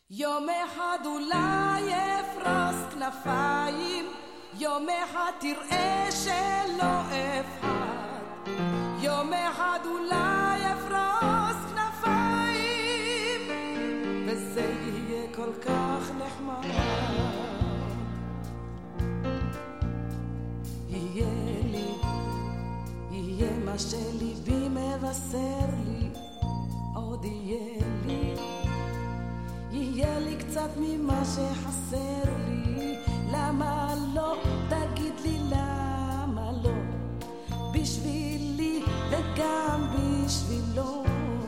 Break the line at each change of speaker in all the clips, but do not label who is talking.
יום אחד אולי אפרוס כנפיים, יום אחד תראה שלא אפחד, יום אחד אולי אפרוס כנפיים, וזה יהיה כל כך נחמד. יהיה מה שליבי מבשר לי, עוד יהיה לי קצת ממה שחסר לי. למה לא? תגיד לי למה לא, בשבילי וגם בשבילו.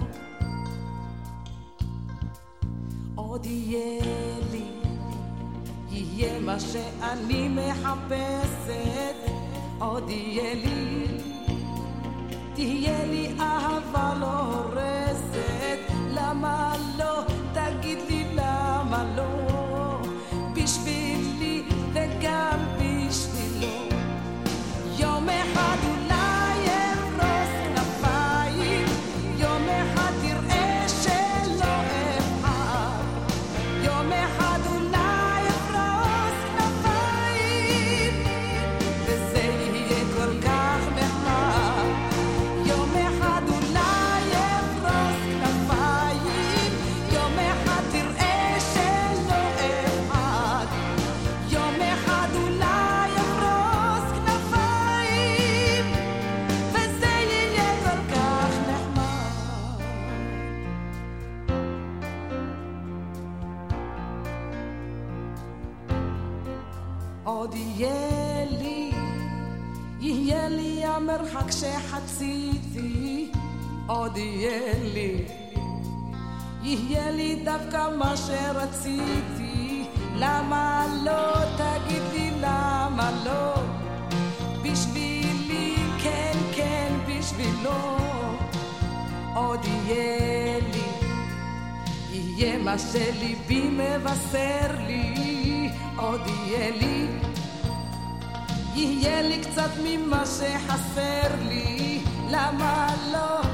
עוד יהיה מה שאני מחפשת, עוד תהיה לי אהבה לא הורסת. למה לא? תגיד לי למה לא, בשבילי וגם בשבילו. יום אחד אולי אפרוס כנפיים, יום אחד תראה שלא אפחד, יום אחד אולי אפרוס כנפיים, וזה יהיה כל כך נחמד. יום אחד אולי אפרוס כנפיים, יום אחד תראה שלא אפחד, יום אחד אולי אפרוס כנפיים, וזה יהיה כל כך נחמד. עוד יהיה לי המרחק שחציתי, עוד יהיה לי דווקא מה שרציתי. למה לא? תגיד לי למה לא, בשבילי כן כן בשבילו. עוד יהיה מה שליבי מבשר לי, עוד יהיה לי קצת ממה שחסר לי. למה לא?